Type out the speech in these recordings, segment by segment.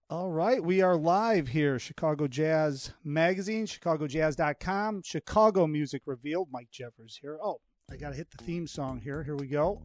All right, we are live here, Chicago Jazz Magazine, ChicagoJazz.com, Chicago Music Revealed. Mike Jeffers here. Oh, I got to hit the theme song here. Here we go.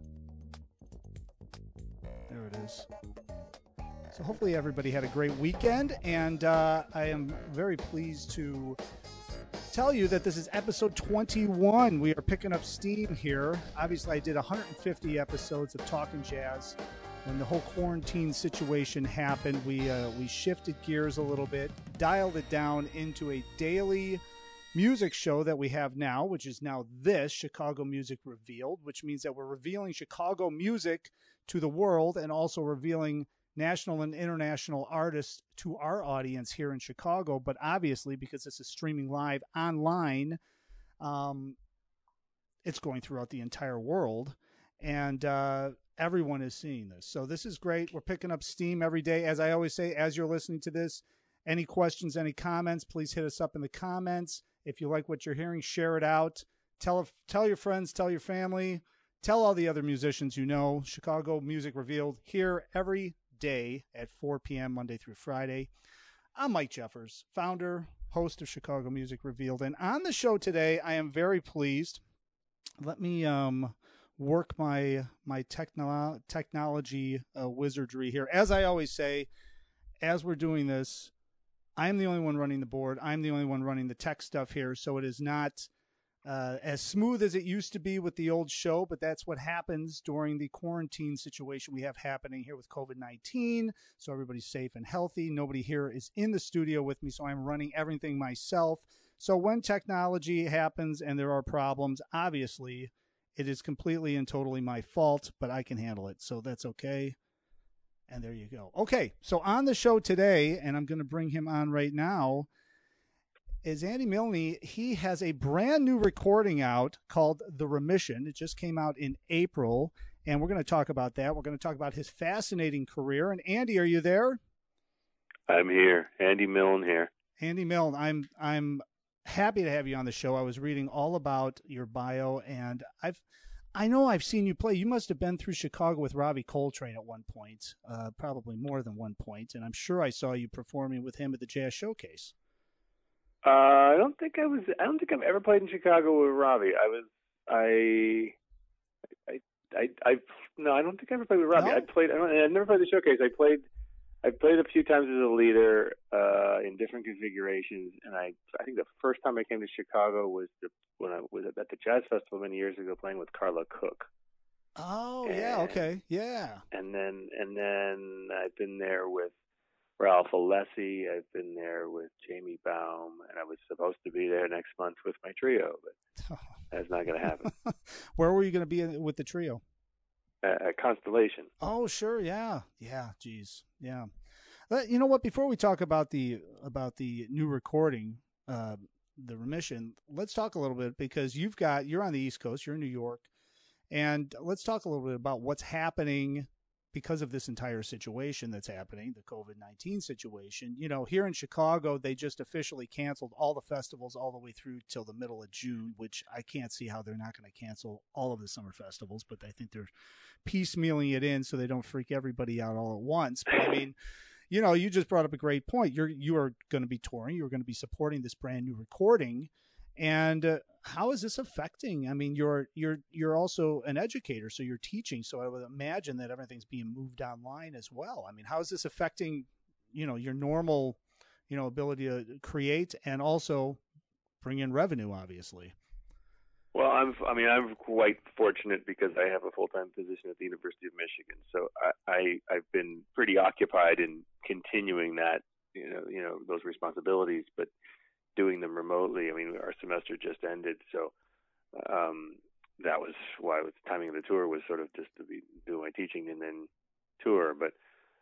There it is. So hopefully everybody had a great weekend, and I am very pleased to tell you that this is episode 21. We are picking up steam here. Obviously, I did 150 episodes of Talking Jazz. When the whole quarantine situation happened, we shifted gears a little bit, dialed it down into a daily music show that we have now, which is now this, Chicago Music Revealed, which means that we're revealing Chicago music to the world and also revealing national and international artists to our audience here in Chicago. But obviously, because this is streaming live online, it's going throughout the entire world. And everyone is seeing this. So this is great. We're picking up steam every day. As I always say, as you're listening to this, any questions, any comments, please hit us up in the comments. If you like what you're hearing, share it out. Tell your friends, tell your family, tell all the other musicians you know. Chicago Music Revealed here every day at 4 p.m. Monday through Friday. I'm Mike Jeffers, founder, host of Chicago Music Revealed. And on the show today, I am very pleased. Let me work my technology wizardry here. As I always say, as we're doing this, I'm the only one running the board. I'm the only one running the tech stuff here, so it is not as smooth as it used to be with the old show, but that's what happens during the quarantine situation we have happening here with COVID-19, so everybody's safe and healthy. Nobody here is in the studio with me, so I'm running everything myself. So when technology happens and there are problems, obviously, it is completely and totally my fault, but I can handle it, so that's okay. And there you go. Okay, so on the show today, and I'm going to bring him on right now, is Andy Milne. He has a brand new recording out called The Remission. It just came out in April, and we're going to talk about that. We're going to talk about his fascinating career. And Andy, are you there? I'm here. Andy Milne here. Andy Milne, I'm happy to have you on the show. I was reading all about your bio, and I know I've seen you play. You must have been through Chicago with Ravi Coltrane at one point, probably more than one point, and I'm sure I saw you performing with him at the Jazz Showcase. I don't think I've ever played in Chicago with Ravi. No, I don't think I ever played with Ravi. No? I never played the Showcase. I played a few times as a leader in different configurations, and I think the first time I came to Chicago was when I was at the Jazz Festival many years ago playing with Carla Cook. Oh, yeah, okay, yeah. And then I've been there with Ralph Alessi. I've been there with Jamie Baum, and I was supposed to be there next month with my trio, but that's not going to happen. Where were you going to be with the trio? At Constellation. Oh, sure, yeah, geez, yeah. You know what? Before we talk about the new recording, The Remission, let's talk a little bit because you're on the East Coast, you're in New York, and let's talk a little bit about what's happening because of this entire situation that's happening, the COVID-19 situation. You know, here in Chicago, they just officially canceled all the festivals all the way through till the middle of June, which I can't see how they're not going to cancel all of the summer festivals, but I think they're piecemealing it in so they don't freak everybody out all at once. But I mean, you know, you just brought up a great point. You are going to be touring. You're going to be supporting this brand new recording. And how is this affecting? I mean, you're also an educator, so you're teaching. So I would imagine that everything's being moved online as well. I mean, how is this affecting, you know, your normal, you know, ability to create and also bring in revenue, obviously? Well, I'm quite fortunate because I have a full-time position at the University of Michigan. So I've been pretty occupied in continuing that, you know, those responsibilities, but doing them remotely. I mean, our semester just ended, so that was why the timing of the tour was sort of just to be doing my teaching and then tour. But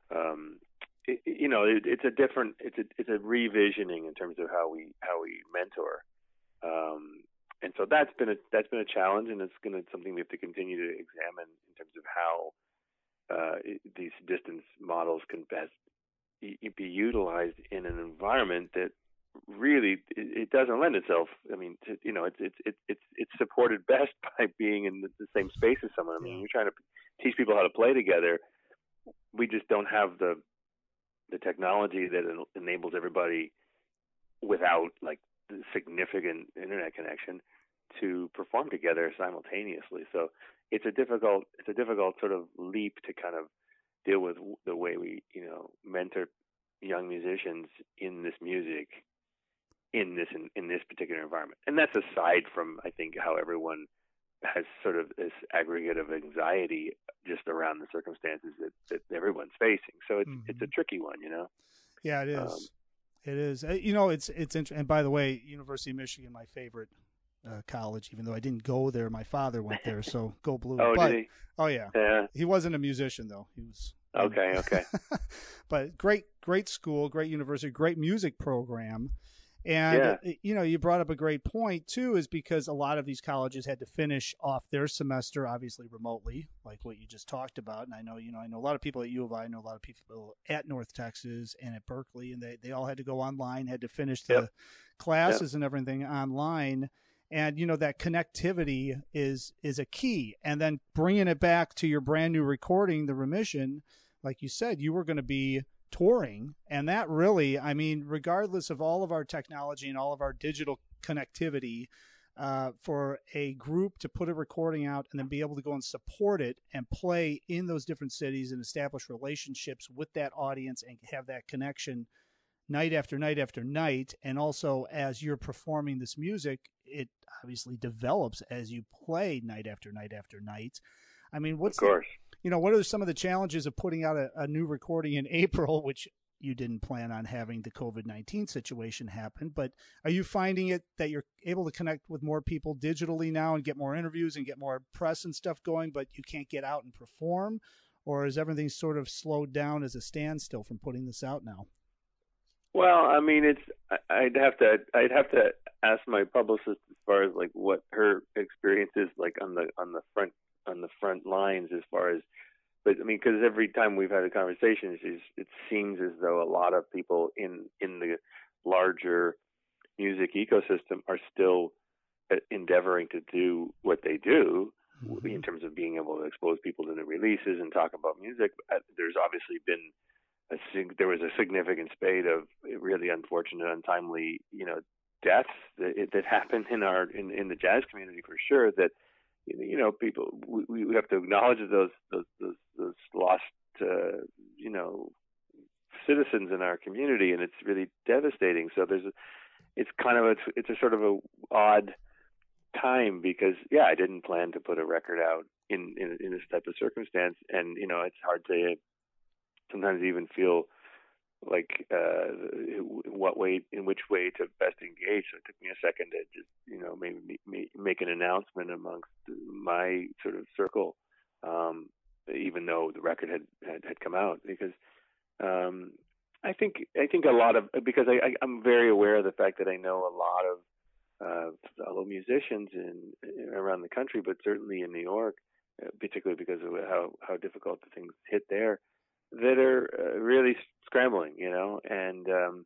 it's a revisioning in terms of how we mentor, and so that's been a challenge, and it's something we have to continue to examine in terms of how these distance models can best be utilized in an environment that really it doesn't lend itself. I mean, it's supported best by being in the same space as someone. I mean, you're trying to teach people how to play together. We just don't have the the technology that enables everybody without like significant internet connection to perform together simultaneously. So it's a difficult sort of leap to kind of deal with the way we mentor young musicians in this music in this particular environment. And that's aside from, I think, how everyone has sort of this aggregate of anxiety just around the circumstances that everyone's facing. So it's a tricky one, Yeah, it is. It is. It's interesting. And by the way, University of Michigan, my favorite college, even though I didn't go there. My father went there, so go Blue. Did he? Oh, yeah. Yeah. He wasn't a musician, though. He was. Okay. But great school, great university, great music program. And, you brought up a great point, too, is because a lot of these colleges had to finish off their semester, obviously remotely, like what you just talked about. And I know a lot of people at U of I, know a lot of people at North Texas and at Berkeley, and they all had to go online, had to finish the classes and everything online. And, that connectivity is a key. And then bringing it back to your brand new recording, The Remission, like you said, you were going to be touring, and that really, I mean, regardless of all of our technology and all of our digital connectivity, for a group to put a recording out and then be able to go and support it and play in those different cities and establish relationships with that audience and have that connection night after night after night. And also, as you're performing this music, it obviously develops as you play night after night after night. I mean, what are some of the challenges of putting out a new recording in April, which you didn't plan on having the COVID-19 situation happen, but are you finding it that you're able to connect with more people digitally now and get more interviews and get more press and stuff going, but you can't get out and perform? Or is everything sort of slowed down as a standstill from putting this out now? Well, I mean, I'd have to ask my publicist as far as like what her experience is like on the front lines as far as, but I mean, because every time we've had a conversation, it seems as though a lot of people in the larger music ecosystem are still endeavoring to do what they do in terms of being able to expose people to new releases and talk about music. There's obviously been there was a significant spate of really unfortunate, untimely, deaths that happened in the jazz community for sure. That people, we have to acknowledge those lost citizens in our community, and it's really devastating. So it's a sort of a odd time because I didn't plan to put a record out in this type of circumstance, and it's hard to sometimes even feel like in which way to best engage. So it took me a second to just maybe make an announcement amongst my sort of circle, even though the record had come out, because I think a lot of, because I'm very aware of the fact that I know a lot of fellow musicians around the country, but certainly in New York, particularly because of how difficult the things hit there, that are really scrambling, and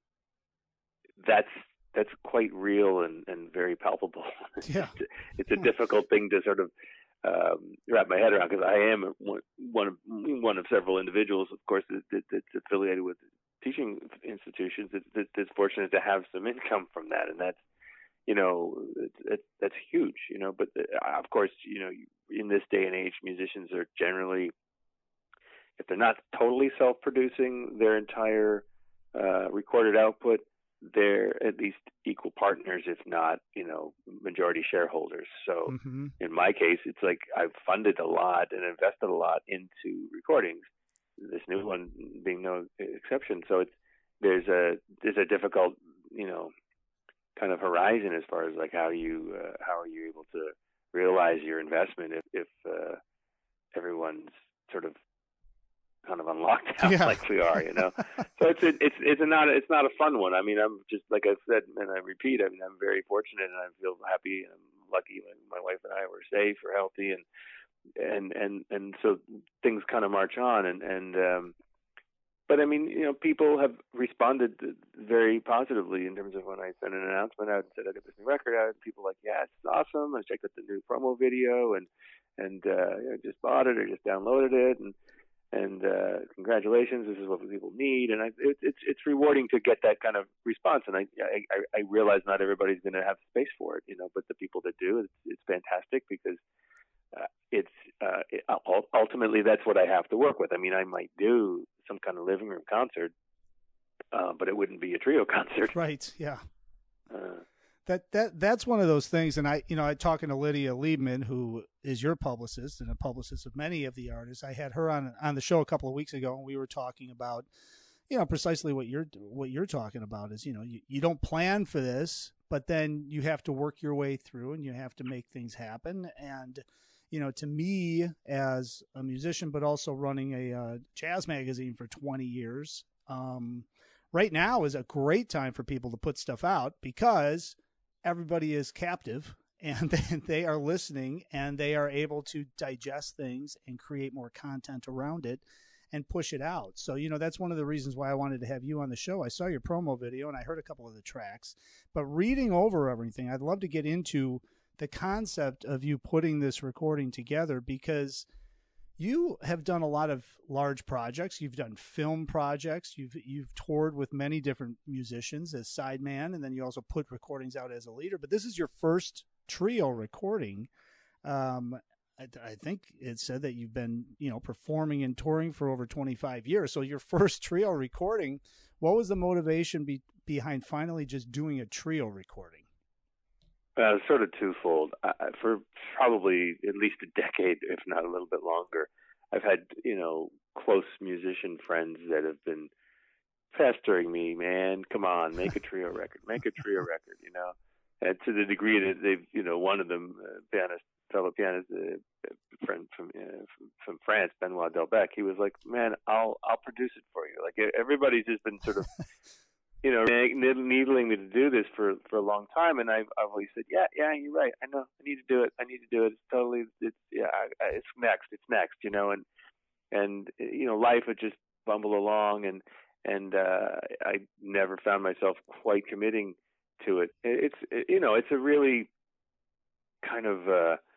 that's quite real and very palpable. Yeah. It's a difficult thing to sort of wrap my head around, because I am one of several individuals, of course, that's affiliated with teaching institutions that's fortunate to have some income from that, and that's that's huge, But of course, in this day and age, musicians are generally, if they're not totally self-producing their entire recorded output, they're at least equal partners, if not, majority shareholders. So in my case, it's like I've funded a lot and invested a lot into recordings, this new one being no exception. So there's a difficult, kind of horizon as far as like how are you able to realize your investment if everyone's sort of kind of on lockdown like we are, So it's not a fun one. I mean, I'm just, like I've said, and I repeat, I mean, I'm very fortunate and I feel happy and I'm lucky when my wife and I were safe or healthy, and so things kind of march on, and but I mean, people have responded very positively in terms of when I sent an announcement out and said I got this new record out, and people were like, yeah, it's awesome. I checked out the new promo video and I just bought it or just downloaded it, and congratulations, this is what people need. And it's rewarding to get that kind of response. And I realize not everybody's going to have space for it, but the people that do, it's fantastic, because ultimately that's what I have to work with. I mean, I might do some kind of living room concert, but it wouldn't be a trio concert. Right. Yeah. That's one of those things. And I talking to Lydia Liebman, who is your publicist and a publicist of many of the artists. I had her on the show a couple of weeks ago, and we were talking about, precisely what you're talking about is, you don't plan for this, but then you have to work your way through and you have to make things happen. And, to me as a musician, but also running a jazz magazine for 20 years, right now is a great time for people to put stuff out, because everybody is captive and they are listening and they are able to digest things and create more content around it and push it out. So, that's one of the reasons why I wanted to have you on the show. I saw your promo video and I heard a couple of the tracks, but reading over everything, I'd love to get into the concept of you putting this recording together, because you have done a lot of large projects. You've done film projects. You've toured with many different musicians as sideman, and then you also put recordings out as a leader. But this is your first trio recording. I think it said that you've been, performing and touring for over 25 years. So your first trio recording, what was the motivation behind finally just doing a trio recording? Sort of twofold. For probably at least a decade, if not a little bit longer, I've had, close musician friends that have been pestering me, man, come on, make a trio record, and to the degree that they've, one of them, fellow pianist, friend from France, Benoit Delbecq, he was like, man, I'll produce it for you. Like, everybody's just been sort of, needling me to do this for a long time, and I've always said, yeah, you're right. I know, I need to do it. It's next, and life would just bumble along, and I never found myself quite committing to it. It's a really kind of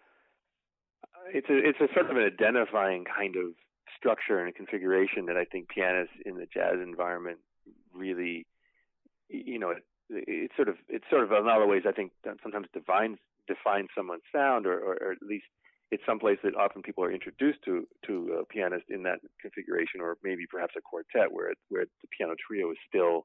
it's a sort of an identifying kind of structure and a configuration that I think pianists in the jazz environment really, it's sort of in other ways I think sometimes defines someone's sound, or at least it's someplace that often people are introduced to a pianist in that configuration, or maybe perhaps a quartet where the piano trio is still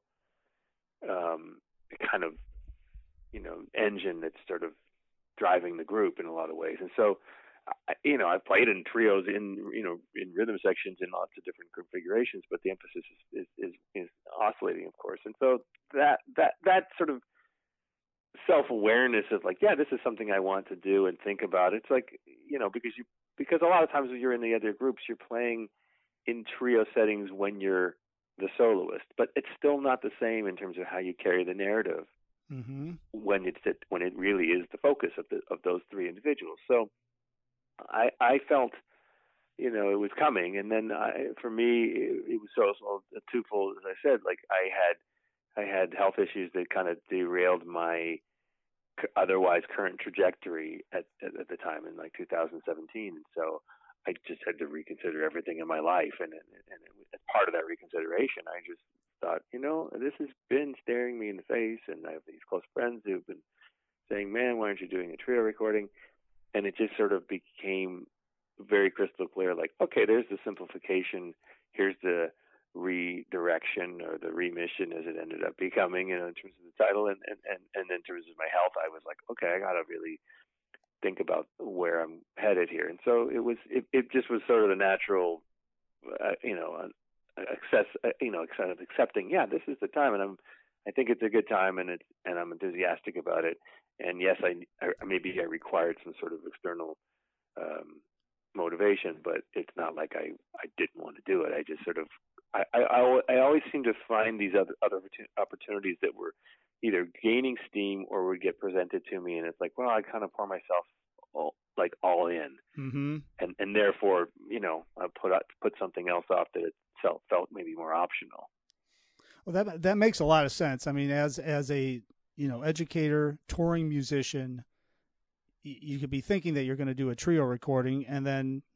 kind of engine that's sort of driving the group in a lot of ways. And so I've played in trios in rhythm sections in lots of different configurations, but the emphasis is oscillating, of course. And so that sort of self-awareness of like, yeah, this is something I want to do and think about. It's like, because a lot of times when you're in the other groups, you're playing in trio settings when you're the soloist, but it's still not the same in terms of how you carry the narrative when it really is the focus of those three individuals. So I felt, it was coming, and then for me it was so twofold. As I said, like I had health issues that kind of derailed my otherwise current trajectory at the time in like 2017, and so I just had to reconsider everything in my life, and as part of that reconsideration, I just thought, this has been staring me in the face, and I have these close friends who've been saying, man, why aren't you doing a trio recording? And it just sort of became very crystal clear, like, okay, there's the simplification, here's the redirection or the remission as it ended up becoming, in terms of the title, and in terms of my health, I was like, okay, I got to really think about where I'm headed here. And so it just was sort of the natural, kind of accepting, yeah, this is the time, and I think it's a good time, and I'm enthusiastic about it. And yes, maybe I required some sort of external motivation, but it's not like I didn't want to do it. I just sort of I always seem to find these other opportunities that were either gaining steam or would get presented to me, and it's like, well, I kind of pour myself all in, and therefore, I put something else off that it felt maybe more optional. Well, that makes a lot of sense. I mean, as a educator, touring musician, you could be thinking that you're going to do a trio recording, and then, like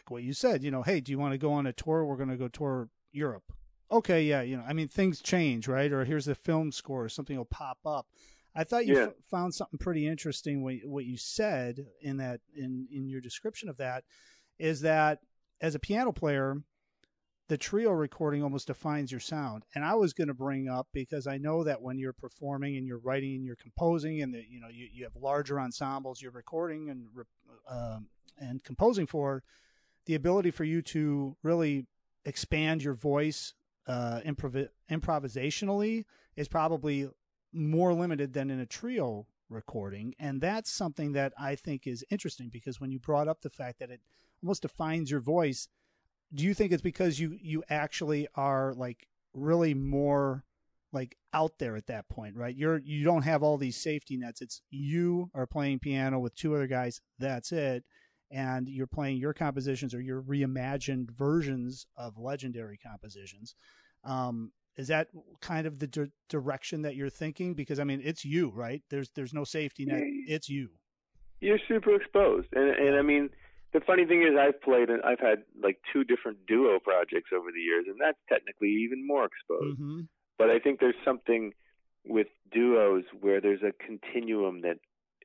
like what you said, hey, do you want to go on a tour? We're going to go tour Europe. Okay, yeah, I mean, things change, right? Or here's the film score, or something will pop up. I thought you found something pretty interesting. What you said in that in your description of that is that as a piano player, the trio recording almost defines your sound. And I was going to bring up, because I know that when you're performing and you're writing and you're composing, and you have larger ensembles you're recording and composing for, the ability for you to really expand your voice improvisationally is probably more limited than in a trio recording. And that's something that I think is interesting, because when you brought up the fact that it almost defines your voice, do you think it's because you actually are like really more like out there at that point, right? You don't have all these safety nets. It's you are playing piano with two other guys. That's it. And you're playing your compositions or your reimagined versions of legendary compositions. Is that kind of the direction that you're thinking? Because I mean, it's you, right? There's no safety net. It's you. You're super exposed, and I mean, the funny thing is, I've had like 2 different duo projects over the years, and that's technically even more exposed. Mm-hmm. But I think there's something with duos where there's a continuum that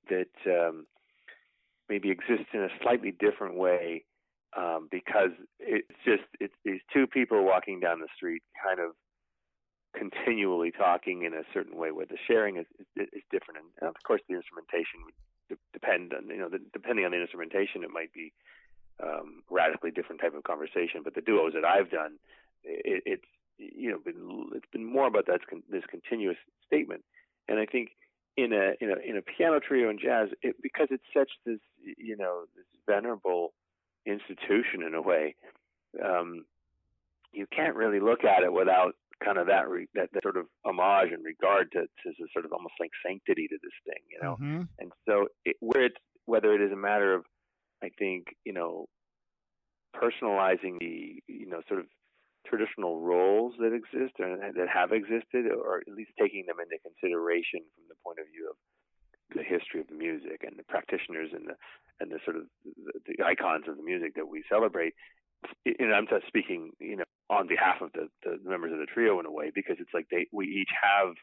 maybe exists in a slightly different way, because it's these 2 people walking down the street, kind of continually talking in a certain way, where the sharing is different, and of course the instrumentation would depend on depending on the instrumentation, it might be radically different type of conversation. But the duos that I've done, it's been more about this continuous statement, and I think in a piano trio in jazz, because it's such this this venerable institution in a way, you can't really look at it without kind of that sort of homage and regard to sort of almost like sanctity to this thing, Mm-hmm. And so whether it is a matter of, I think, personalizing the sort of traditional roles that exist or that have existed, or at least taking them into consideration from the point of view of the history of the music and the practitioners and the sort of the icons of the music that we celebrate. I'm just speaking, on behalf of the members of the trio in a way, because it's like we each have,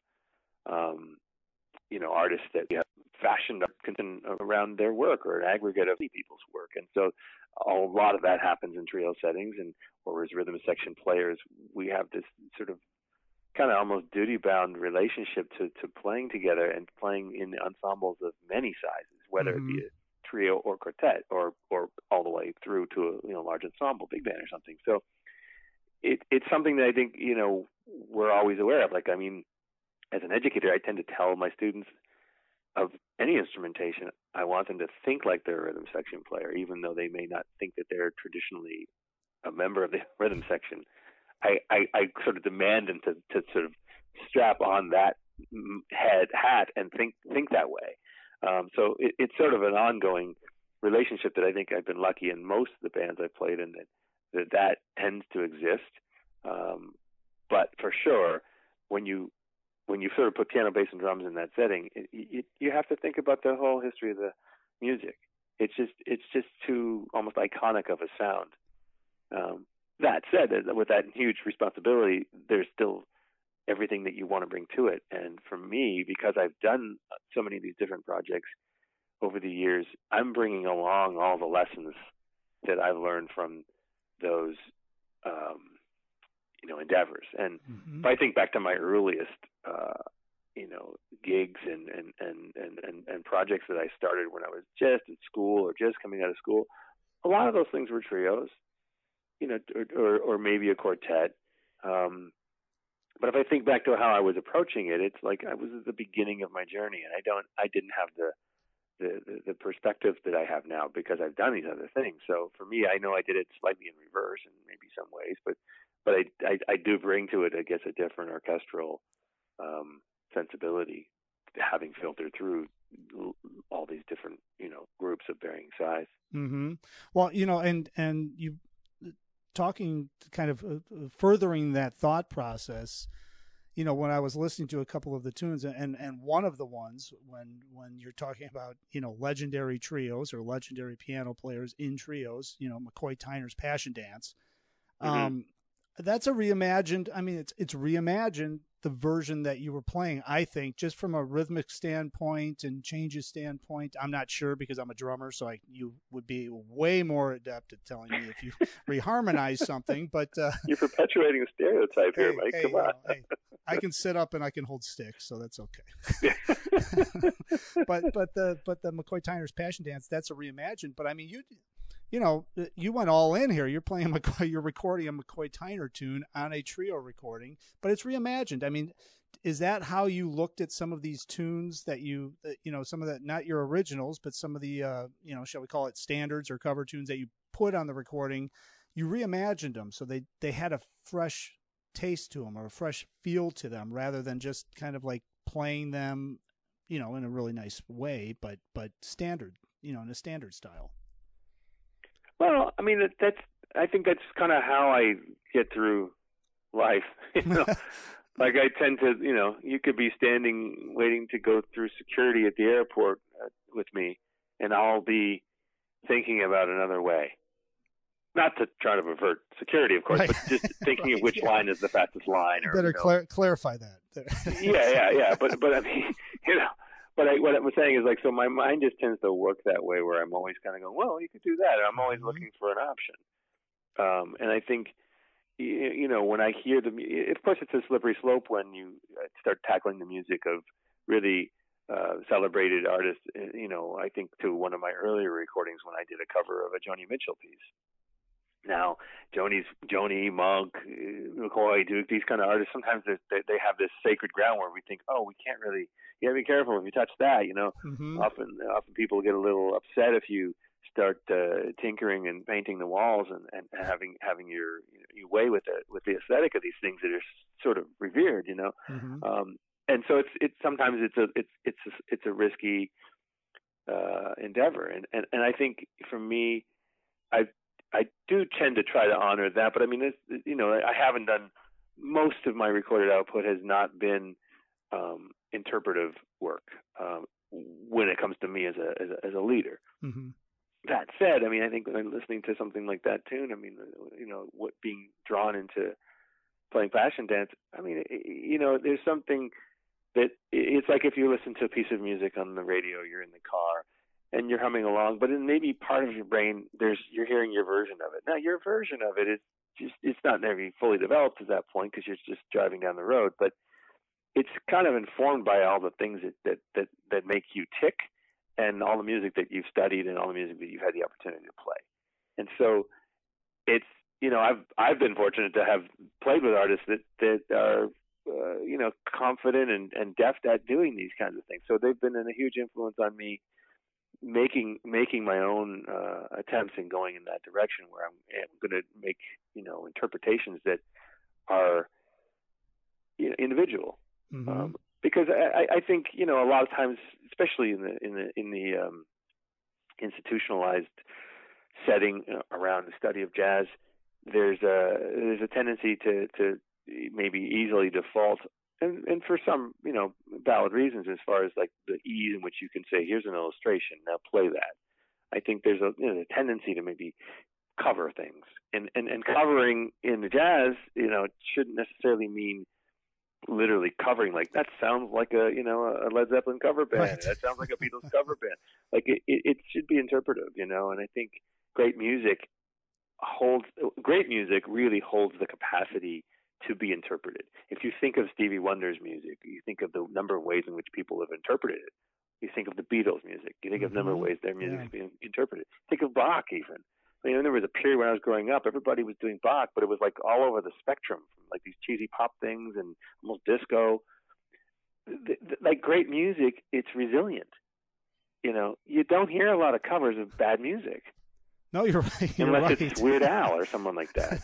artists that we have fashioned up around their work, or an aggregate of many people's work, and so a lot of that happens in trio settings, or as rhythm section players, we have this sort of kind of almost duty-bound relationship to playing together and playing in ensembles of many sizes, whether Mm-hmm. it be a trio or quartet, or all the way through to a large ensemble, big band or something. So it's something that I think we're always aware of. Like, I mean, as an educator, I tend to tell my students of any instrumentation, I want them to think like they're a rhythm section player, even though they may not think that they're traditionally a member of the rhythm section. I sort of demand them to sort of strap on that hat and think that way. So it's sort of an ongoing relationship that I think I've been lucky in most of the bands I've played in that tends to exist. But for sure, when you sort of put piano, bass, and drums in that setting, you have to think about the whole history of the music. It's just too almost iconic of a sound. That said, with that huge responsibility, there's still everything that you want to bring to it. And for me, because I've done so many of these different projects over the years, I'm bringing along all the lessons that I've learned from those endeavors. And Mm-hmm. if I think back to my earliest gigs and projects that I started when I was just in school or just coming out of school, a lot of those things were trios, or maybe a quartet. But if I think back to how I was approaching it, it's like I was at the beginning of my journey, and I didn't have the perspective that I have now, because I've done these other things. So for me, I know I did it slightly in reverse in maybe some ways, but I do bring to it, I guess, a different orchestral sensibility, having filtered through all these different groups of varying size. Mm-hmm. Well, and you talking kind of furthering that thought process, when I was listening to a couple of the tunes, and one of the ones when you're talking about legendary trios or legendary piano players in trios, McCoy Tyner's Passion Dance. Mm-hmm. That's a reimagined. I mean, it's reimagined the version that you were playing. I think just from a rhythmic standpoint and changes standpoint, I'm not sure because I'm a drummer, so you would be way more adept at telling me if you reharmonize something. But you're perpetuating a stereotype here, Mike. Come on. I can sit up and I can hold sticks, so that's okay. but the McCoy Tyner's Passion Dance, that's a reimagined. But I mean, you went all in here. You're playing you're recording a McCoy Tyner tune on a trio recording, but it's reimagined. I mean, is that how you looked at some of these tunes that some of that, not your originals, but some of the, shall we call it standards or cover tunes that you put on the recording? You reimagined them so they had a fresh taste to them or a fresh feel to them rather than just kind of like playing them, in a really nice way, but standard, in a standard style. Well, I mean, I think that's kind of how I get through life. Like I tend to, you could be standing waiting to go through security at the airport with me, and I'll be thinking about another way. Not to try to avert security, of course, right. But just thinking of which line is the fastest line. Or better clarify that. yeah. But I mean, But what I was saying is so my mind just tends to work that way where I'm always kind of going, well, you could do that. And I'm always looking for an option. And I think, when I hear of course it's a slippery slope when you start tackling the music of really celebrated artists. I think to one of my earlier recordings when I did a cover of a Joni Mitchell piece. Now, Joni, Monk, McCoy, Duke, these kind of artists, sometimes they have this sacred ground where we think, oh, we can't really, you got to be careful if you touch that, Mm-hmm. Often people get a little upset if you start tinkering and painting the walls and having your way with the aesthetic of these things that are sort of revered, Mm-hmm. And so it's sometimes it's a risky endeavor, and I think for me, I do tend to try to honor that, but I mean, I haven't done, most of my recorded output has not been interpretive work when it comes to me as a leader. Mm-hmm. That said, I mean, I think when I'm listening to something like that tune, I mean, what being drawn into playing Passion Dance, I mean, there's something that it's like if you listen to a piece of music on the radio, you're in the car, and you're humming along, but in maybe part of your brain, you're hearing your version of it. Now, your version of it is it's not maybe fully developed at that point because you're just driving down the road, but it's kind of informed by all the things that make you tick and all the music that you've studied and all the music that you've had the opportunity to play. And so it's, I've been fortunate to have played with artists that are, confident and deft at doing these kinds of things. So they've been a huge influence on me making my own attempts in going in that direction where I'm going to make interpretations that are individual. Mm-hmm. Because I think a lot of times, especially in the institutionalized setting around the study of jazz, there's a tendency to maybe easily default, and for some valid reasons, as far as like the ease in which you can say, here's an illustration, now play that. I think there's a tendency to maybe cover things, and covering in the jazz shouldn't necessarily mean literally covering. Like that sounds like a Led Zeppelin cover band. Right. That sounds like a Beatles cover band. Like it should be interpretive, and I think great music really holds the capacity to be interpreted. If you think of Stevie Wonder's music, you think of the number of ways in which people have interpreted it. You think of the Beatles' music. You think of the number of ways their music is being interpreted. Think of Bach even. I mean, there was a period when I was growing up, everybody was doing Bach, but it was like all over the spectrum, from like these cheesy pop things and almost disco. Like great music, it's resilient. You don't hear a lot of covers of bad music. No, you're right. Unless it's Weird Al or someone like that,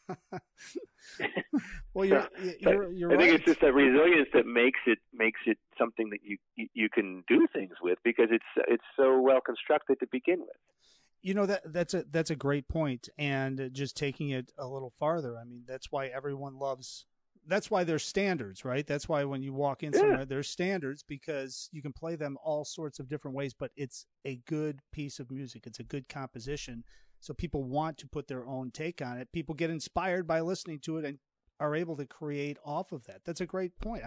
Well, you're I think it's just that resilience that makes it something that you can do things with, because it's so well constructed to begin with. That's a great point, and just taking it a little farther. I mean, that's why everyone loves that's why there's standards, right? That's why when you walk in Yeah. somewhere, there's standards because you can play them all sorts of different ways, but it's a good piece of music. It's a good composition. So people want to put their own take on it. People get inspired by listening to it and are able to create off of that. That's a great point.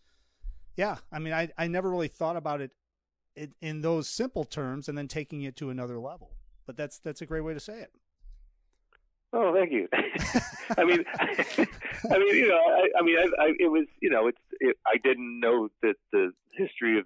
I never really thought about it in those simple terms and then taking it to another level. But that's a great way to say it. Oh, thank you. I mean, it was, I didn't know that the history of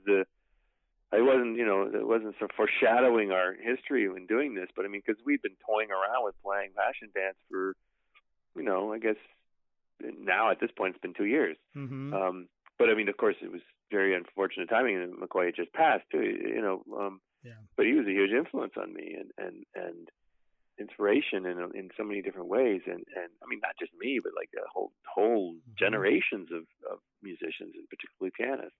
it wasn't so foreshadowing our history in doing this, but I mean, because we've been toying around with playing Passion Dance for, I guess now at this point it's been 2 years. Mm-hmm. But I mean, of course, it was very unfortunate timing, and McCoy had just passed too. Yeah. But he was a huge influence on me, and inspiration in so many different ways, and I mean, not just me, but like a whole generations of musicians, and particularly pianists.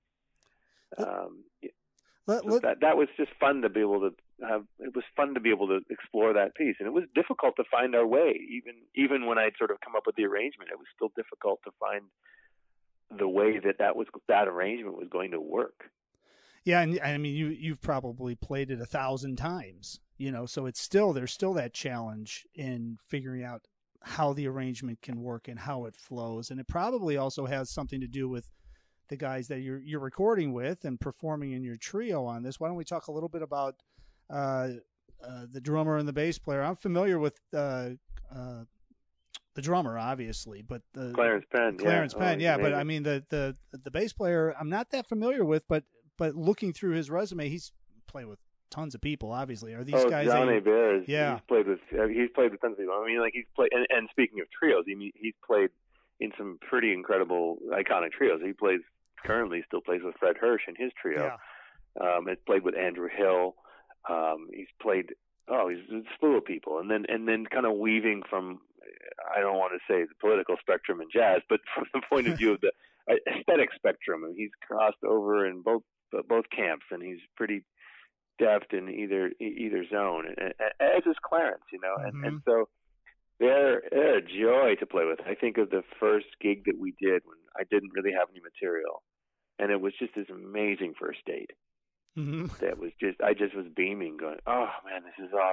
That was just fun to be able to have. It was fun to be able to explore that piece, and it was difficult to find our way. Even when I'd sort of come up with the arrangement, it was still difficult to find the way that arrangement was going to work. Yeah, and I mean, you've probably played it 1,000 times, so there's still that challenge in figuring out how the arrangement can work and how it flows, and it probably also has something to do with the guys that you're recording with and performing in your trio on this. Why don't we talk a little bit about the drummer and the bass player? I'm familiar with the drummer, obviously, but Clarence Penn. But I mean the bass player, I'm not that familiar with, but looking through his resume, he's played with tons of people. Obviously, are these guys? Johnny Bears. Yeah, he's played with tons of people. I mean, like he's played. And speaking of trios, he's played in some pretty incredible, iconic trios. He still plays with Fred Hirsch in his trio. Yeah. He's played with Andrew Hill. He's played. He's a slew of people, and then kind of weaving from, I don't want to say the political spectrum in jazz, but from the point of view of the aesthetic spectrum, and he's crossed over in both camps, and he's pretty deft in either zone, as is Clarence, Mm-hmm. and so they're a joy to play with. I think of the first gig that we did when I didn't really have any material, and it was just this amazing first date. Mm-hmm. That was I just was beaming, going, "Oh man, this is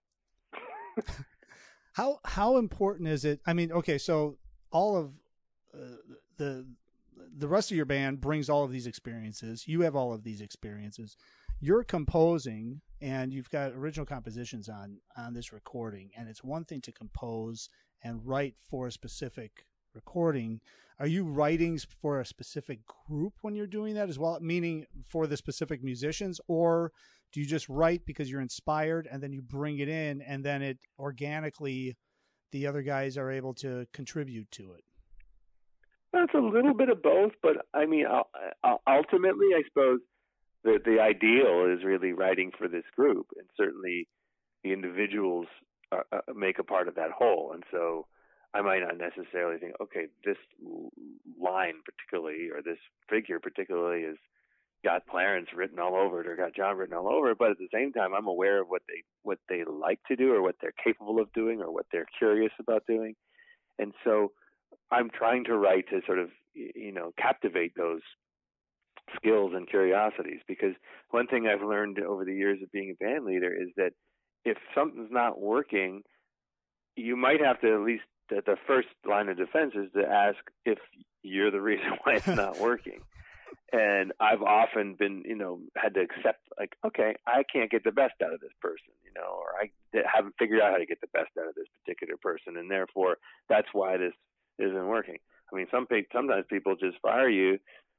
awesome." How important is it? I mean, okay, so all of the rest of your band brings all of these experiences. You have all of these experiences. You're composing, and you've got original compositions on this recording. And it's one thing to compose and write for a specific recording. Are you writing for a specific group when you're doing that as well? Meaning for the specific musicians, or do you just write because you're inspired and then you bring it in, and then it organically, the other guys are able to contribute to it? It's a little bit of both, but I mean, ultimately, I suppose the ideal is really writing for this group, and certainly the individuals make a part of that whole. And so I might not necessarily think, okay, this line particularly, or this figure particularly, has got Clarence written all over it, or got John written all over it. But at the same time, I'm aware of what they like to do, or what they're capable of doing, or what they're curious about doing. And so I'm trying to write to sort of, captivate those skills and curiosities, because one thing I've learned over the years of being a band leader is that if something's not working, you might have to, at least the first line of defense is to ask if you're the reason why it's not working. And I've often been, had to accept, like, okay, I can't get the best out of this person, or I haven't figured out how to get the best out of this particular person, and therefore that's why this isn't working. I mean, sometimes people just fire you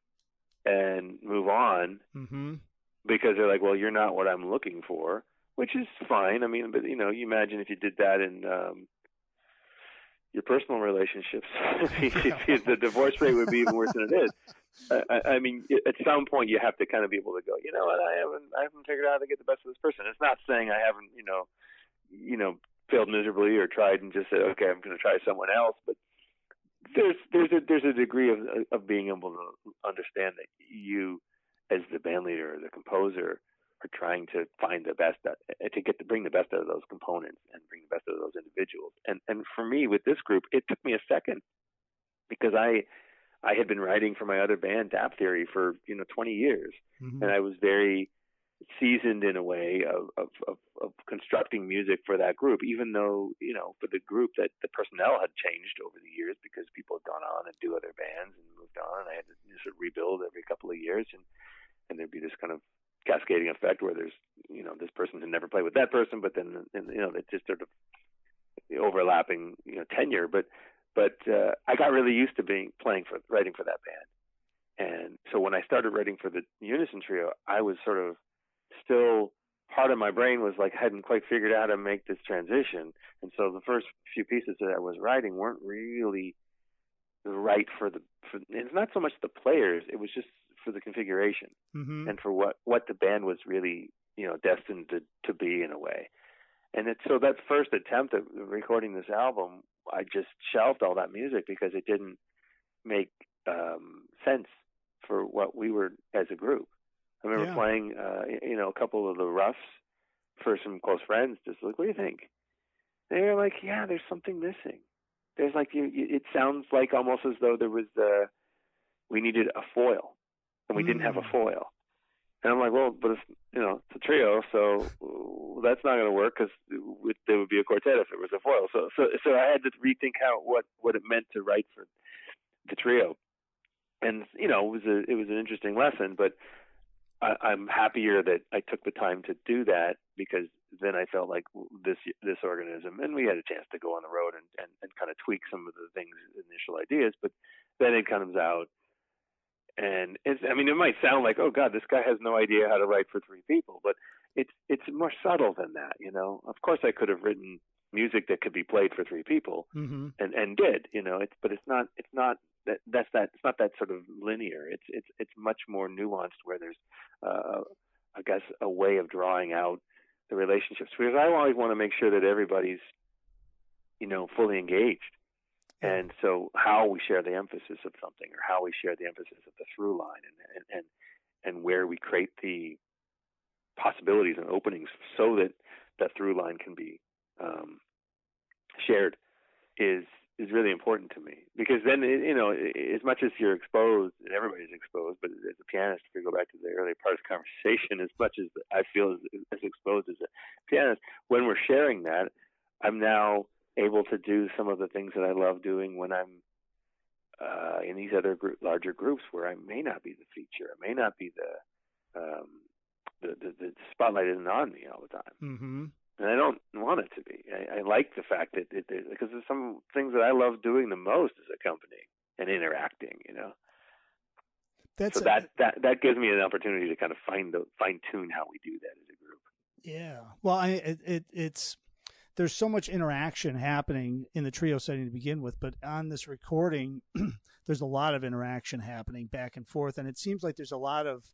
and move on, mm-hmm. because they're like, well, you're not what I'm looking for, which is fine. I mean, but you imagine if you did that in your personal relationships, the divorce rate would be even worse than it is. I mean, at some point you have to kind of be able to go, you know what, I haven't figured out how to get the best of this person. It's not saying I haven't, failed miserably or tried and just said, okay, I'm going to try someone else, but there's a degree of being able to understand that you, as the band leader or the composer, are trying to find the best bring the best out of those components and bring the best out of those individuals. And for me, with this group, it took me a second, because I I had been writing for my other band, Tap Theory, for 20 years, Mm-hmm. and I was very seasoned in a way of constructing music for that group, even though for the group that the personnel had changed over the years because people had gone on and do other bands and moved on, and I had to sort of rebuild every couple of years, and there'd be this kind of cascading effect where there's this person had never played with that person, but then it just sort of overlapping tenure, but I got really used to writing for that band, and so when I started writing for the Unison Trio, I was sort of still, part of my brain was like, hadn't quite figured out how to make this transition, and so the first few pieces that I was writing weren't really right for it's not so much the players, it was just for the configuration, Mm-hmm. and for what the band was really destined to be in a way. And so that first attempt at recording this album, I just shelved all that music because it didn't make sense for what we were as a group. I remember playing a couple of the roughs for some close friends, just like, what do you think? And they were like, yeah, there's something missing. There's like, it sounds like almost as though there was we needed a foil, and we didn't have a foil. And I'm like, well, but it's a trio, so that's not going to work because there would be a quartet if it was a foil. So I had to rethink what it meant to write for the trio, and it was an interesting lesson. But I'm happier that I took the time to do that, because then I felt like this organism, and we had a chance to go on the road and kind of tweak some of the things, initial ideas, but then it comes out. And it might sound like, oh God, this guy has no idea how to write for three people, but it's more subtle than that, Of course, I could have written music that could be played for three people, mm-hmm. and did, but it's not it's not that sort of linear. It's much more nuanced, where there's, I guess, a way of drawing out the relationships, because I always want to make sure that everybody's, fully engaged. And so how we share the emphasis of something, or how we share the emphasis of the through line, and where we create the possibilities and openings so that that through line can be shared is really important to me. Because then, as much as you're exposed, and everybody's exposed, but as a pianist, if we go back to the earlier part of the conversation, as much as I feel as exposed as a pianist, when we're sharing that, I'm now able to do some of the things that I love doing when I'm in these other larger groups, where I may not be the feature, I may not be the spotlight isn't on me all the time, Mm-hmm. and I don't want it to be. I like the fact that because there's some things that I love doing the most is accompanying and interacting, So that gives me an opportunity to kind of fine tune how we do that as a group. Yeah. Well, it's there's so much interaction happening in the trio setting to begin with, but on this recording, there's a lot of interaction happening back and forth, and it seems like there's a lot of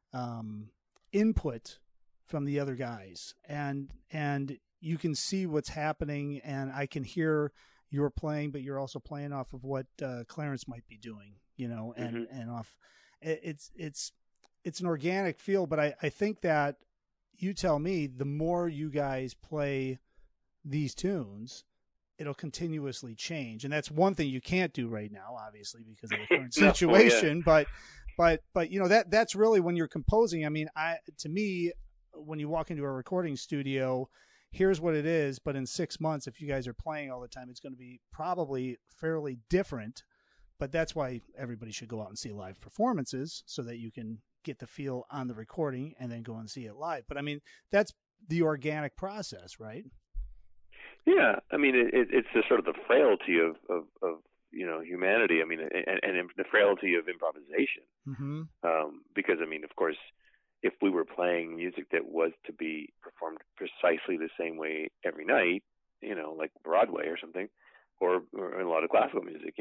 input from the other guys, and you can see what's happening, and I can hear you're playing, but you're also playing off of what Clarence might be doing, and Mm-hmm. and off. It's an organic feel, but I think that, you tell me, the more you guys play these tunes, it'll continuously change, and that's one thing you can't do right now, obviously, because of the current situation. But that's really when you're composing. To me, when you walk into a recording studio, here's what it is, but in 6 months, if you guys are playing all the time, it's going to be probably fairly different. But that's why everybody should go out and see live performances, so that you can get the feel on the recording and then go and see it live. But that's the organic process, right? Yeah, it's the sort of the frailty of humanity. And the frailty of improvisation. Mm-hmm. Because of course, if we were playing music that was to be performed precisely the same way every night, like Broadway or something, or a lot of classical music,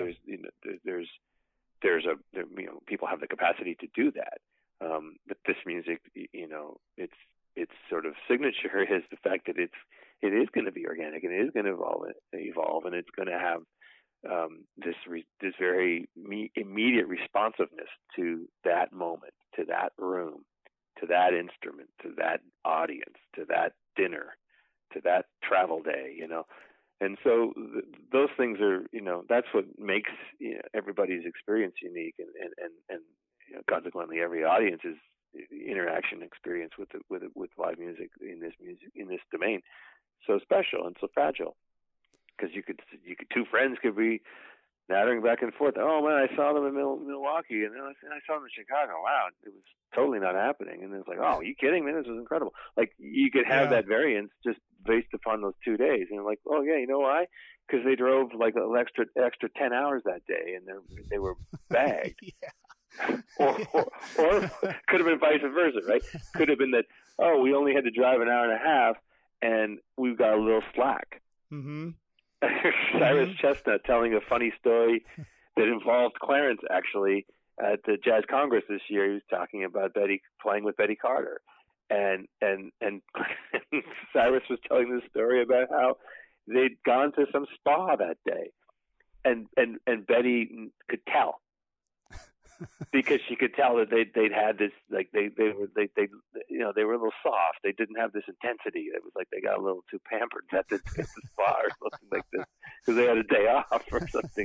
there's people have the capacity to do that. But this music, its sort of signature is the fact that it is going to be organic, and it is going to evolve, and it's going to have this very immediate responsiveness to that moment, to that room, to that instrument, to that audience, to that dinner, to that travel day, And so those things are, that's what makes everybody's experience unique, and consequently every audience's interaction experience with live music in this domain so special and so fragile. Because two friends could be nattering back and forth. Oh man, I saw them in Milwaukee, and then I saw them in Chicago. Wow, it was totally not happening. And it's like, oh, are you kidding me? This was incredible. Like you could have that variance just based upon those 2 days, and like, oh yeah, you know why? Because they drove like an extra 10 hours that day, and they were bagged. or could have been vice versa, right? Could have been that, oh, we only had to drive an hour and a half, and we got a little slack. Mm-hmm. Cyrus Chestnut telling a funny story that involved Clarence actually at the Jazz Congress this year. He was talking about playing with Betty Carter, and Cyrus was telling this story about how they'd gone to some spa that day, and Betty could tell. Because she could tell that they'd had this, like they were a little soft. They didn't have this intensity. It was like they got a little too pampered at the spa or something like this because they had a day off or something.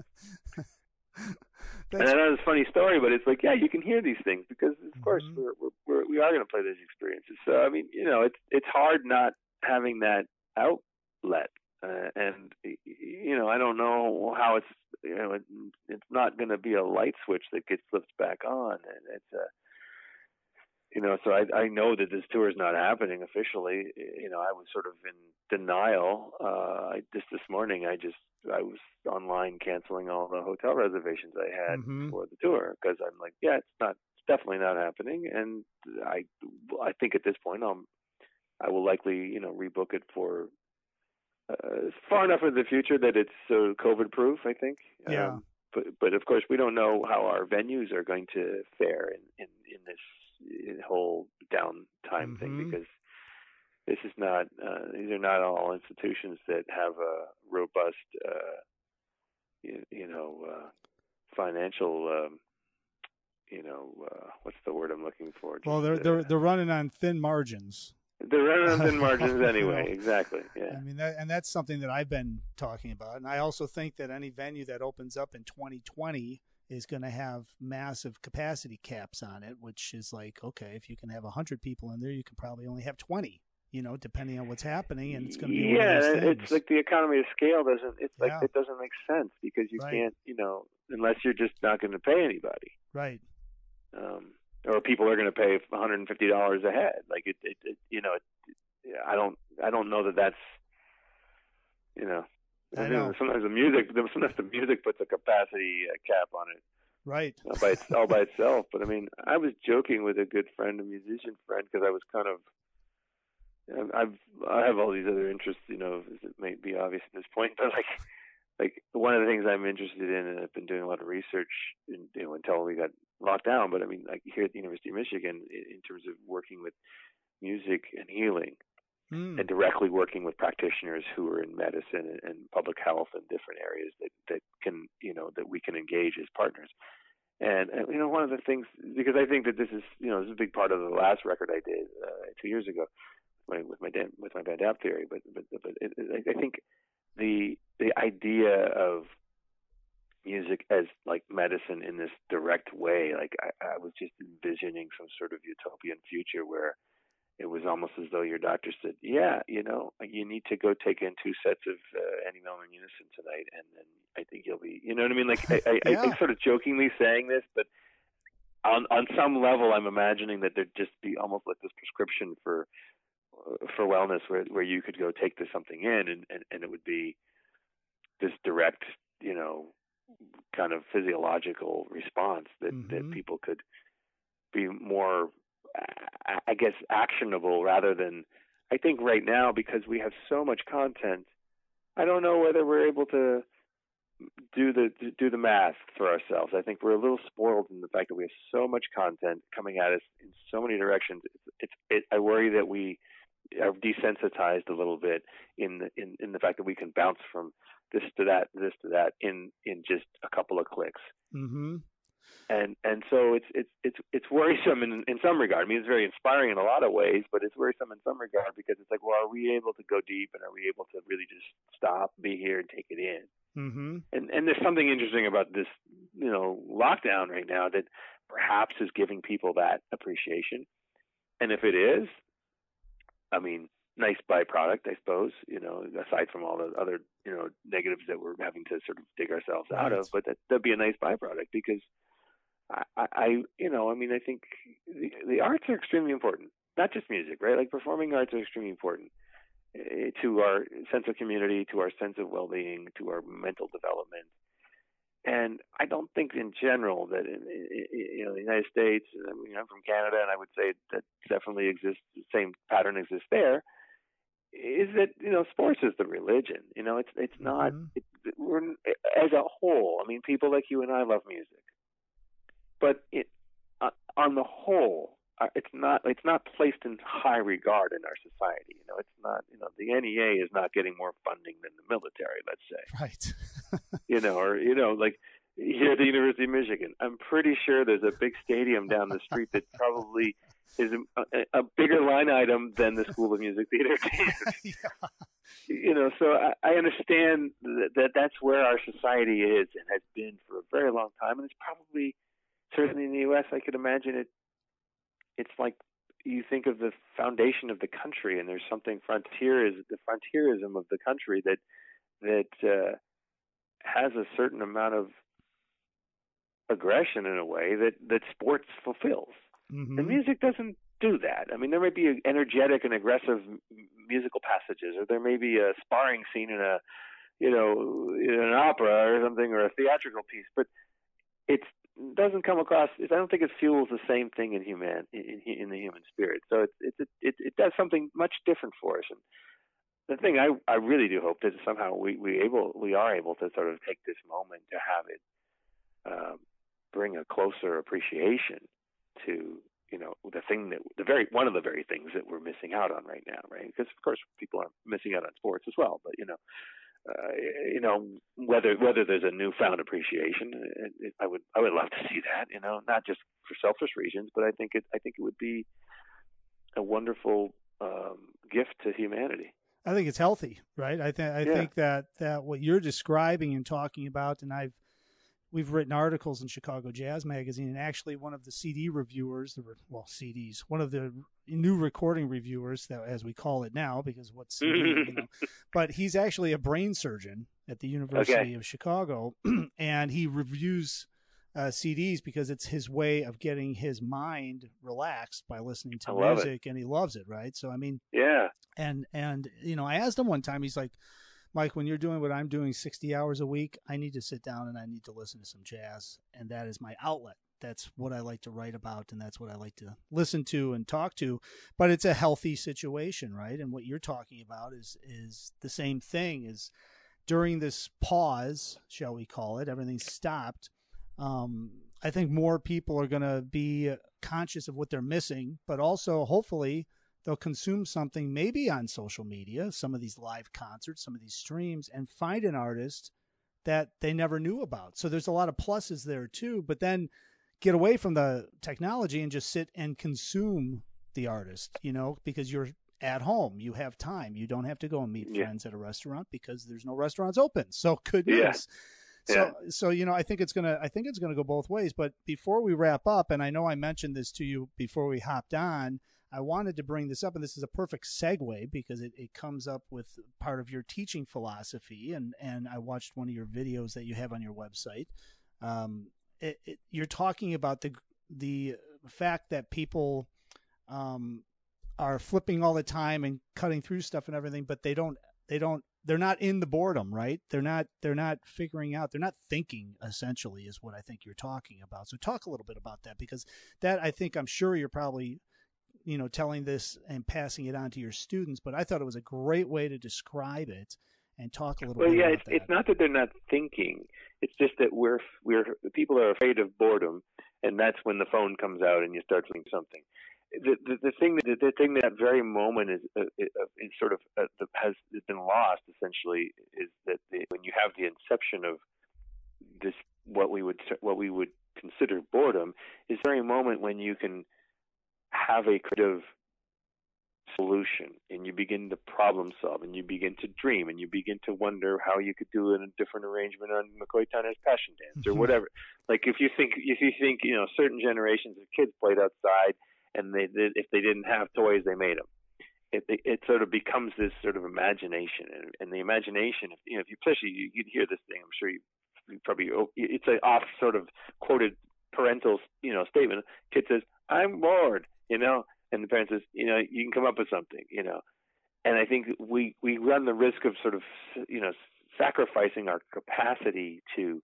And I know it's a funny story, but it's like, yeah, you can hear these things because of course we are going to play these experiences. So I mean, it's hard not having that outlet, and I don't know how it's. It's not going to be a light switch that gets flipped back on, and it's so I know that this tour is not happening officially. I was sort of in denial. Just this morning, I was online canceling all the hotel reservations I had for the tour because I'm like, yeah, it's definitely not happening, and I think at this point I will likely rebook it for. Far enough in the future that it's COVID proof, I think. Yeah. But of course we don't know how our venues are going to fare in this whole downtime thing, because this is not these are not all institutions that have a robust financial what's the word I'm looking for? Well, they're running on thin margins. They're running on thin margins anyway. Exactly. Yeah. I mean, that's something that I've been talking about, and I also think that any venue that opens up in 2020 is going to have massive capacity caps on it, which is like, okay, if you can have 100 people in there, you can probably only have 20. Depending on what's happening, and it's going to be one of those things. It's like the economy of scale doesn't. It's like it doesn't make sense because you can't, unless you're just not going to pay anybody. Right. Or people are going to pay $150 a head. Like I don't know that that's, I know. Sometimes the music puts a capacity cap on it. Right. All by itself. But I mean, I was joking with a good friend, a musician friend, because I was kind of, I have all these other interests, it may be obvious at this point, but like one of the things I'm interested in, and I've been doing a lot of research until we got locked down, but I mean, like here at the University of Michigan, in terms of working with music and healing, and directly working with practitioners who are in medicine and public health and different areas that can, that we can engage as partners. And one of the things, because I think that this is a big part of the last record I did 2 years ago with my band App Theory, but I think the idea of music as like medicine in this direct way, like I was just envisioning some sort of utopian future where it was almost as though your doctor said, yeah, you need to go take in 2 sets of Andy Millman Unison tonight, and then I think you'll be, you know what I mean? Like I'm sort of jokingly saying this, but on some level, I'm imagining that there'd just be almost like this prescription for wellness where you could go take something in, and it would be this direct, kind of physiological response that people could be more, I guess, actionable rather than, I think right now, because we have so much content, I don't know whether we're able to do the math for ourselves. I think we're a little spoiled in the fact that we have so much content coming at us in so many directions. I worry that we are desensitized a little bit in the fact that we can bounce from this to that in just a couple of clicks. And so it's worrisome in some regard. I mean, it's very inspiring in a lot of ways, but it's worrisome in some regard because it's like, well, are we able to go deep, and are we able to really just stop, be here, and take it in? Mm-hmm. And there's something interesting about this, lockdown right now that perhaps is giving people that appreciation. And if it is, I mean, nice byproduct, I suppose, aside from all the other, negatives that we're having to sort of dig ourselves out of, but that'd be a nice byproduct because I think the arts are extremely important, not just music, right? Like performing arts are extremely important to our sense of community, to our sense of well-being, to our mental development. And I don't think in general that in the United States, I'm from Canada, and I would say that definitely exists, the same pattern exists there, is that, sports is the religion. It's not, we're, as a whole, I mean, people like you and I love music. But on the whole, it's not placed in high regard in our society. It's not. The NEA is not getting more funding than the military, let's say. Right. Like here at the University of Michigan, I'm pretty sure there's a big stadium down the street that probably is a bigger line item than the School of Music Theater. Yeah. So I understand that that's where our society is and has been for a very long time, and it's probably. Certainly in the U.S., I could imagine it's like you think of the foundation of the country, and there's something the frontierism of the country that has a certain amount of aggression in a way that sports fulfills. Mm-hmm. And music doesn't do that. I mean, there may be energetic and aggressive musical passages, or there may be a sparring scene in in an opera or something, or a theatrical piece, but it doesn't come across. I don't think it fuels the same thing in the human spirit. So it does something much different for us. And the thing I really do hope that somehow we are able to sort of take this moment to have it bring a closer appreciation to one of the very things that we're missing out on right now, right? Because of course people are missing out on sports as well, but whether there's a newfound appreciation, I would love to see that. Not just for selfish reasons, but I think it would be a wonderful gift to humanity. I think it's healthy, right? I think that what you're describing and talking about, and we've written articles in Chicago Jazz Magazine, and actually one of the CD reviewers, CDs, one of the new recording reviewers, that as we call it now, because what's CD, but he's actually a brain surgeon at the University of Chicago, and he reviews CDs because it's his way of getting his mind relaxed by listening to music, and he loves it, right? So I mean, and I asked him one time, he's like, Mike, when you're doing what I'm doing 60 hours a week, I need to sit down and I need to listen to some jazz. And that is my outlet. That's what I like to write about. And that's what I like to listen to and talk to. But it's a healthy situation, right? And what you're talking about is the same thing. Is during this pause, shall we call it, everything's stopped. I think more people are going to be conscious of what they're missing, but also hopefully they'll consume something maybe on social media, some of these live concerts, some of these streams, and find an artist that they never knew about. So there's a lot of pluses there too, but then get away from the technology and just sit and consume the artist, because you're at home, you have time. You don't have to go and meet friends at a restaurant because there's no restaurants open. So good news. So I think it's gonna go both ways. But before we wrap up, and I know I mentioned this to you before we hopped on, I wanted to bring this up, and this is a perfect segue because it comes up with part of your teaching philosophy, and I watched one of your videos that you have on your website. You're talking about the fact that people are flipping all the time and cutting through stuff and everything, but they're not in the boredom, right? They're not figuring out, they're not thinking, essentially, is what I think you're talking about. So talk a little bit about that, because that, I'm sure you're probably telling this and passing it on to your students, but I thought it was a great way to describe it and talk a little bit about that. It's not that they're not thinking. It's just that people are afraid of boredom, and that's when the phone comes out and you start doing something. The thing that very moment is sort of has been lost, essentially, is that when you have the inception of this, what we would consider boredom is the very moment when you can have a creative solution, and you begin to problem solve, and you begin to dream, and you begin to wonder how you could do a different arrangement on McCoy Tyner's Passion Dance or whatever. Like if you think certain generations of kids played outside, and if they didn't have toys, they made them. It sort of becomes this sort of imagination, and the imagination, if you especially you'd hear this thing, I'm sure you probably, it's an off sort of quoted parental statement. Kid says, "I'm bored," and the parent says, you can come up with something, and I think we run the risk of sort of sacrificing our capacity to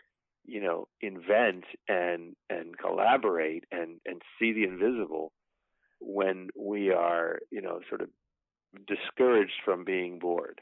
invent and collaborate and see the invisible when we are sort of discouraged from being bored.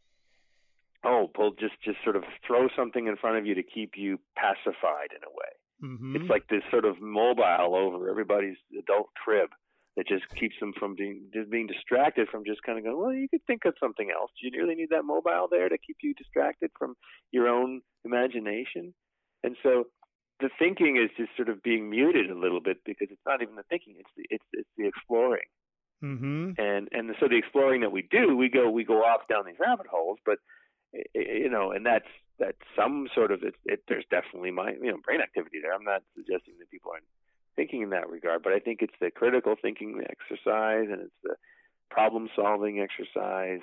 We'll just sort of throw something in front of you to keep you pacified in a way. Mm-hmm. It's like this sort of mobile over everybody's adult crib that just keeps them from being distracted from just kind of going, well, you could think of something else. Do you really need that mobile there to keep you distracted from your own imagination? And so the thinking is just sort of being muted a little bit because it's not even the thinking, it's the exploring. Mm-hmm. And so the exploring that we do, we go off down these rabbit holes, but and that's some sort of there's definitely brain activity there. I'm not suggesting that people aren't thinking in that regard, but I think it's the critical thinking exercise, and it's the problem solving exercise,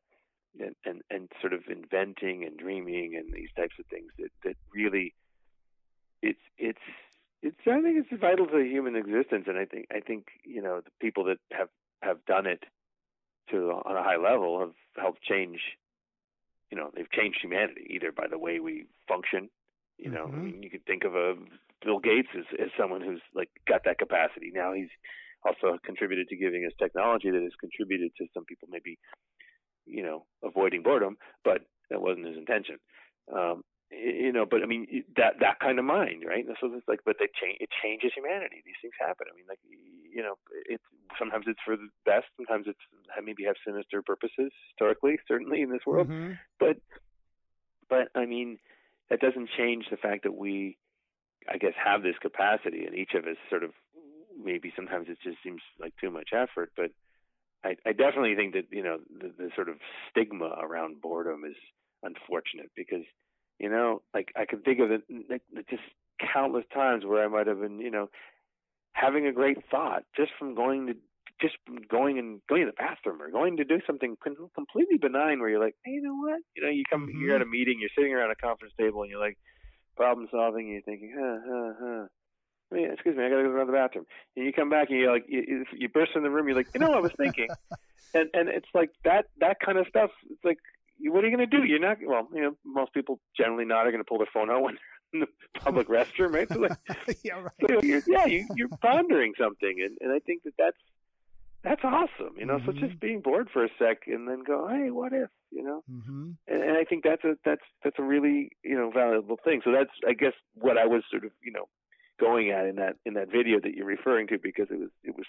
and sort of inventing and dreaming and these types of things that really I think it's vital to human existence. And I think the people that have done it on a high level have helped change. They've changed humanity either by the way we function. Mm-hmm. I mean, you could think of Bill Gates as someone who's like got that capacity. Now he's also contributed to giving us technology that has contributed to some people maybe, avoiding boredom, but that wasn't his intention. But I mean that kind of mind, right? So it's like, but it changes humanity. These things happen. I mean, like, sometimes it's for the best. Sometimes it's maybe have sinister purposes historically, certainly in this world. Mm-hmm. But I mean, that doesn't change the fact that we, I guess, have this capacity, and each of us sort of, maybe sometimes it just seems like too much effort, but I definitely think that, the sort of stigma around boredom is unfortunate because, like I can think of it like just countless times where I might have been, having a great thought just from going to the bathroom or going to do something completely benign where you're like, hey, you know what? Mm-hmm. You're at a meeting, you're sitting around a conference table, and you're like problem solving, and you're thinking, excuse me, I gotta go to the bathroom. And you come back and you're like, you burst in the room, you're like, I was thinking, and it's like that kind of stuff. It's like, what are you gonna do? You're not, most people generally not are gonna pull their phone out when they're in the public restroom, right? So like, yeah, right. So you're pondering something, and I think that's awesome, Mm-hmm. So just being bored for a sec and then go, hey, what if, Mm-hmm. and I think that's a really, valuable thing. So that's, I guess, what I was sort of, going at in that video that you're referring to, because it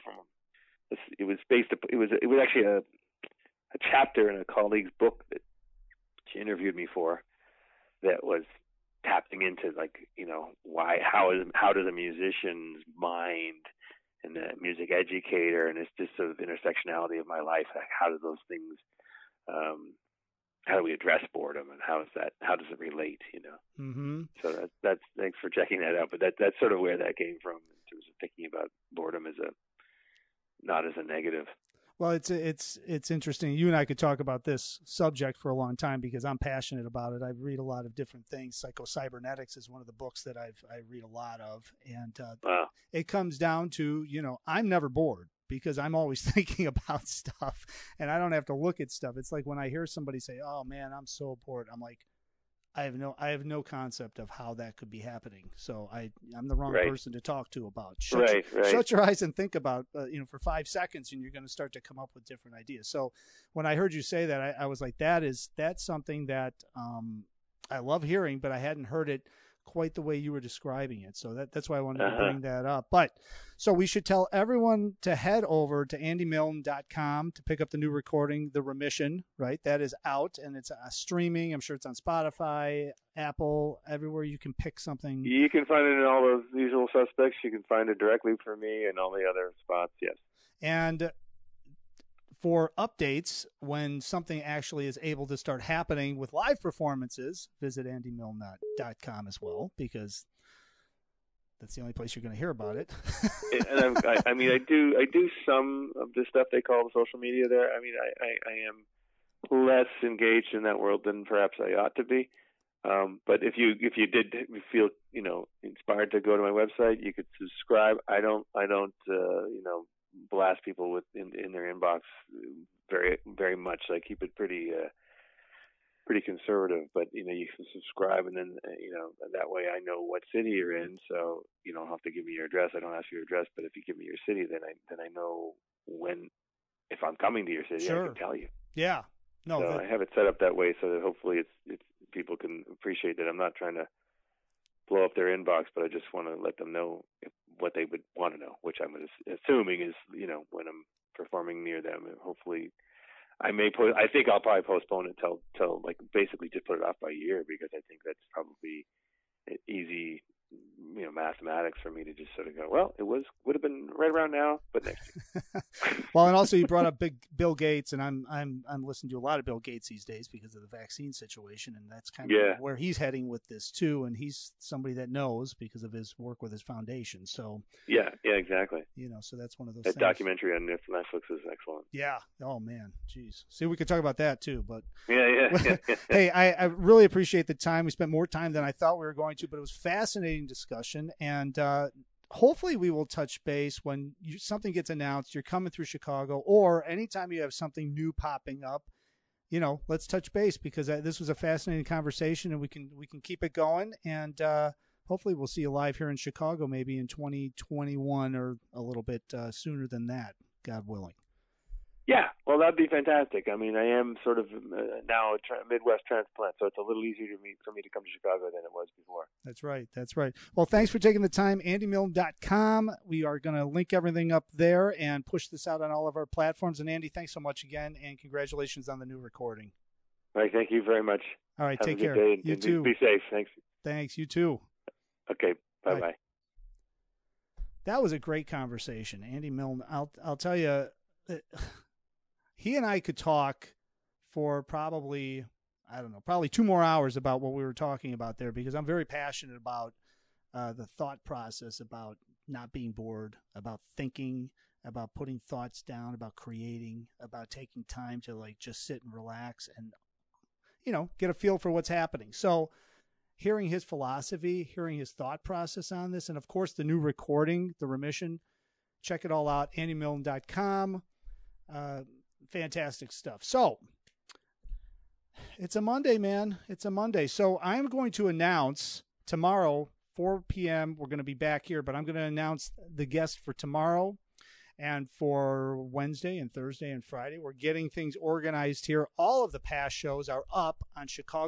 was actually a chapter in a colleague's book that she interviewed me for that was tapping into, like, how does a musician's mind and a music educator, and it's just sort of intersectionality of my life, like how do those things, how do we address boredom, and how does it relate, Mm-hmm. So that's thanks for checking that out. But that's sort of where that came from in terms of thinking about boredom not as a negative. Well, it's interesting. You and I could talk about this subject for a long time because I'm passionate about it. I read a lot of different things. Psychocybernetics is one of the books that I read a lot of, and Wow. It comes down to, I'm never bored because I'm always thinking about stuff, and I don't have to look at stuff. It's like when I hear somebody say, "Oh man, I'm so bored," I'm like, I have no concept of how that could be happening. So I'm the wrong person to talk to about. Shut your eyes and think about, for 5 seconds, and you're going to start to come up with different ideas. So when I heard you say that, I was like, that's something that I love hearing, but I hadn't heard it quite the way you were describing it. So that's why I wanted to bring that up. But so we should tell everyone to head over to andymilne.com to pick up the new recording, The Remission, right? That is out and it's streaming. I'm sure it's on Spotify, Apple, everywhere you can pick something. You can find it in all those usual suspects. You can find it directly from me and all the other spots, yes. And for updates when something actually is able to start happening with live performances, visit andymilne.com as well, because that's the only place you're going to hear about it. And I mean, I do some of the stuff they call the social media there. I mean, I am less engaged in that world than perhaps I ought to be. But if you did feel, inspired to go to my website, you could subscribe. I don't blast people in their inbox very, very much. I keep it pretty conservative, but you can subscribe, and then that way I know what city you're in, so you don't have to give me your address. I don't ask for your address, but if you give me your city, then I know if I'm coming to your city. Sure. I can tell you. Yeah. No. So I have it set up that way so that hopefully it's people can appreciate that I'm not trying to blow up their inbox, but I just want to let them know what they would want to know, which I'm assuming is, when I'm performing near them. And hopefully I think I'll probably postpone it till like basically just put it off by a year, because I think that's probably easy, mathematics for me to just sort of go, well, would have been right around now, but next year. Well, and also you brought up Bill Gates, and I'm listening to a lot of Bill Gates these days because of the vaccine situation, and that's kind of where he's heading with this too. And he's somebody that knows because of his work with his foundation. So yeah, exactly. So that's one of those. That things. Documentary on Netflix is excellent. Yeah. Oh man, jeez. See, we could talk about that too, but yeah. Hey, I really appreciate the time. We spent more time than I thought we were going to, but it was fascinating discussion, and hopefully we will touch base when something gets announced, you're coming through Chicago, or anytime you have something new popping up, let's touch base, because this was a fascinating conversation, and we can keep it going. And hopefully we'll see you live here in Chicago, maybe in 2021 or a little bit sooner than that, God willing. Yeah, well, that'd be fantastic. I mean, I am sort of now a Midwest transplant, so it's a little easier for me to come to Chicago than it was before. That's right. Well, thanks for taking the time. AndyMilne.com. We are going to link everything up there and push this out on all of our platforms. And Andy, thanks so much again, and congratulations on the new recording. All right, thank you very much. All right, Have take a good care. Day, you too. Be safe. Thanks. Thanks. You too. Okay. Bye-bye. That was a great conversation, Andy Milne. I'll tell you. He and I could talk for probably 2 more hours about what we were talking about there, because I'm very passionate about the thought process, about not being bored, about thinking, about putting thoughts down, about creating, about taking time to just sit and relax and, get a feel for what's happening. So hearing his philosophy, hearing his thought process on this, and of course the new recording, The Remission, check it all out, andymilne.com. Fantastic stuff. So it's a Monday, man. It's a Monday. So I'm going to announce tomorrow, 4 p.m. We're going to be back here, but I'm going to announce the guest for tomorrow and for Wednesday and Thursday and Friday. We're getting things organized here. All of the past shows are up on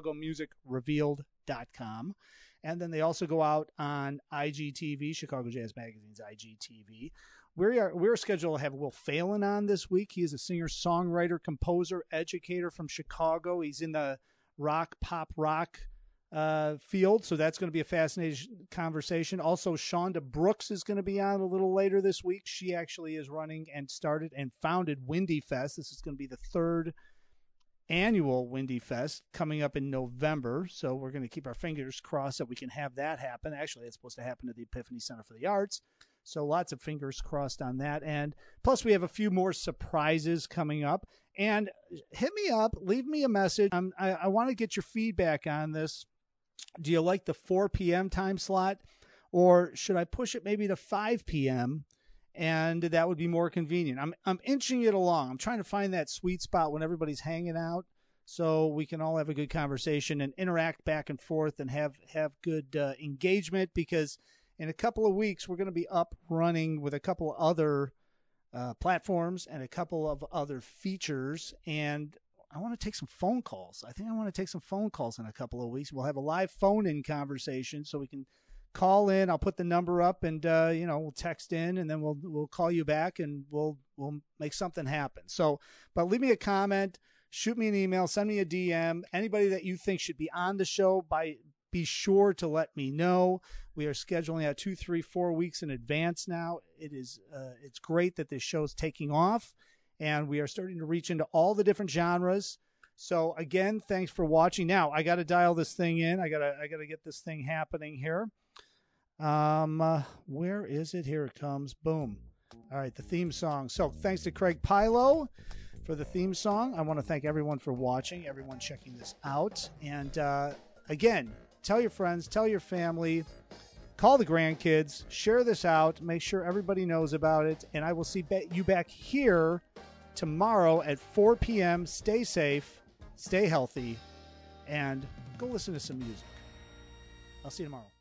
ChicagoMusicRevealed.com. And then they also go out on IGTV, Chicago Jazz Magazine's IGTV. We're scheduled to have Will Phelan on this week. He is a singer, songwriter, composer, educator from Chicago. He's in the pop rock field, so that's going to be a fascinating conversation. Also, Shonda Brooks is going to be on a little later this week. She actually is running and started and founded Windy Fest. This is going to be the third annual Windy Fest coming up in November, so we're going to keep our fingers crossed that we can have that happen. Actually, it's supposed to happen at the Epiphany Center for the Arts. So lots of fingers crossed on that. And plus we have a few more surprises coming up. And hit me up, leave me a message. I want to get your feedback on this. Do you like the 4 p.m. time slot? Or should I push it maybe to 5 p.m.? And that would be more convenient. I'm inching it along. I'm trying to find that sweet spot when everybody's hanging out, so we can all have a good conversation and interact back and forth and have good engagement, because in a couple of weeks, we're going to be up running with a couple of other platforms and a couple of other features. And want to take some phone calls. I think I want to take some phone calls in a couple of weeks. We'll have a live phone-in conversation so we can call in. I'll put the number up, and we'll text in, and then we'll call you back, and we'll make something happen. So, but leave me a comment, shoot me an email, send me a DM. Anybody that you think should be on the show, be sure to let me know. We are scheduling out 2, 3, 4 weeks in advance now. It's great that this show's taking off, and we are starting to reach into all the different genres. So again, thanks for watching. Now I got to dial this thing in. I gotta get this thing happening here. Where is it? Here it comes. Boom. All right, the theme song. So thanks to Craig Pilo for the theme song. I want to thank everyone for watching, everyone checking this out. And again, tell your friends, tell your family, call the grandkids, share this out, make sure everybody knows about it. And I will see you back here tomorrow at 4 p.m. Stay safe, stay healthy, and go listen to some music. I'll see you tomorrow.